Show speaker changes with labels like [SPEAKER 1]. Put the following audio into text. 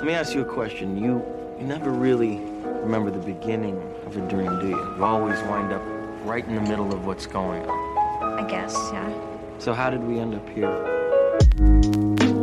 [SPEAKER 1] Let me ask you a question. You never really remember the beginning of a dream, do you? You always wind up right in the middle of what's going on.
[SPEAKER 2] I guess, yeah.
[SPEAKER 1] So how did we end up here?